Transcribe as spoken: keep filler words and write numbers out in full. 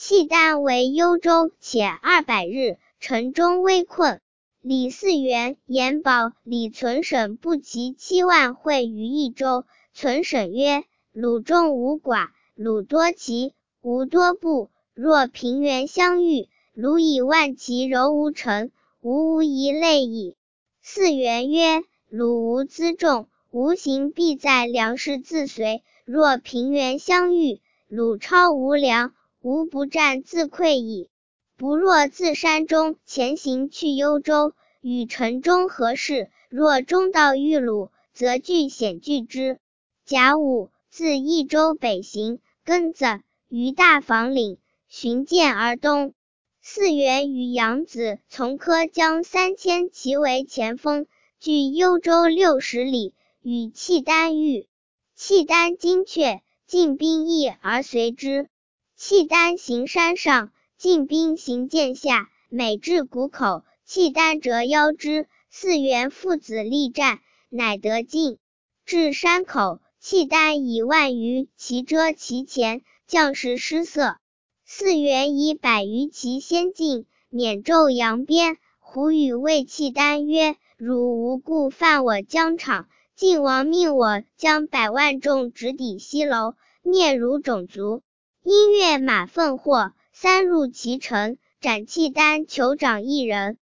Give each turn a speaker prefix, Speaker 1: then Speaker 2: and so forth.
Speaker 1: 契丹为幽州且二百日，城中危困。李嗣源、延保、李存审不齐七万会于益州。存审曰：鲁众无寡，鲁多骑，吾多步。若平原相遇，鲁以万骑柔无成，吾无一类矣。嗣源曰：鲁无辎重，吾行必在粮食自随。若平原相遇，鲁超无粮，吾不战自溃矣。不若自山中前行去幽州，与城中何事？若中道遇鲁，则据险拒之。甲午，自益州北行，庚子，于大房岭寻剑而东。嗣源与杨子从科将三千骑为前锋，据幽州六十里，与契丹遇。契丹惊却，进兵役而随之。契丹行山上，进兵行涧下，每至谷口，契丹折腰之。嗣源父子力战，乃得进。至山口，契丹以万余骑遮其前，将士失色。嗣源以百余骑先进，免纣扬鞭。胡语谓契丹曰：汝无故犯我疆场，晋王命我将百万众直抵西楼，灭汝种族。因越马奋获，三入其城，斩契丹酋长一人。